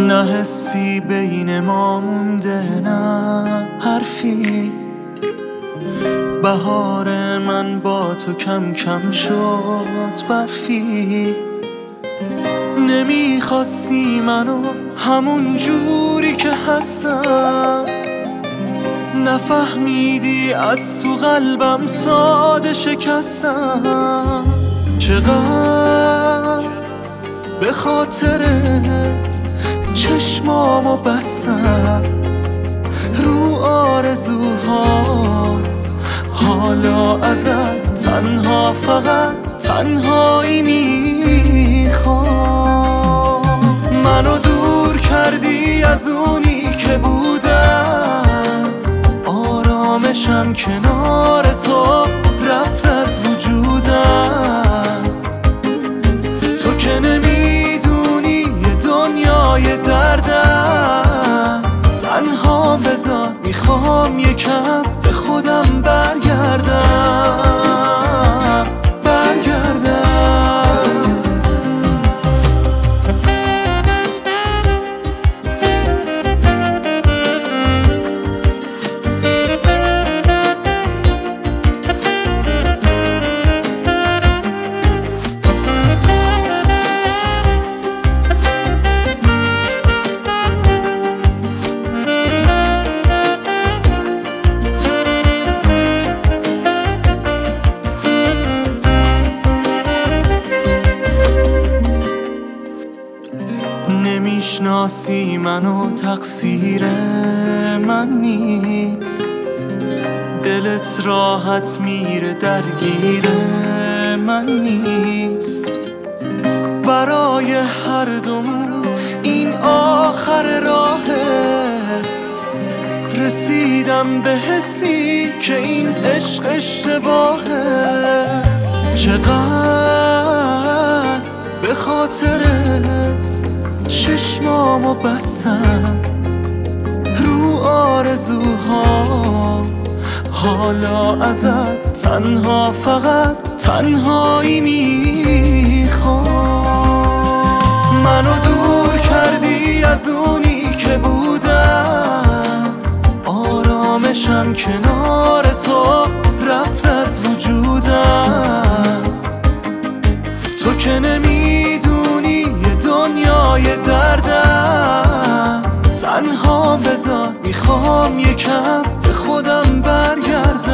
نه حسی بین ما مونده، نه حرفی. بهار من با تو کم کم شد برفی. نمیخواستی منو همون جوری که هستم، نفهمیدی از تو قلبم ساده شکستم. چقدر به خاطرت چشمامو بستم، رو آرزوها حالا ازت تنها فقط تنهایی میخوام. منو دور کردی از اونی که بودم، آرامشم کنار تو رفت از وجودم. تو که نمیدونی یه دنیای دردم، تنها بذار میخوام یکم به خودم برگردم. نمیشناسی منو، تقصیر من نیست. دلت راحت میره، درگیر من نیست. برای هر دومون این آخر راهه، رسیدم به حسی که این عشق اشتباهه. چقدر به خاطرت چشمامو بستم، رو آرزوها حالا ازت تنها فقط تنهایی میخوام. منو دور کردی از اونی که بودم، آرامشم کنار تو رفت از وجودم. تو که نمیدونی یه دنیای دردم، تنها بذار میخوام یکم به خودم برگردم.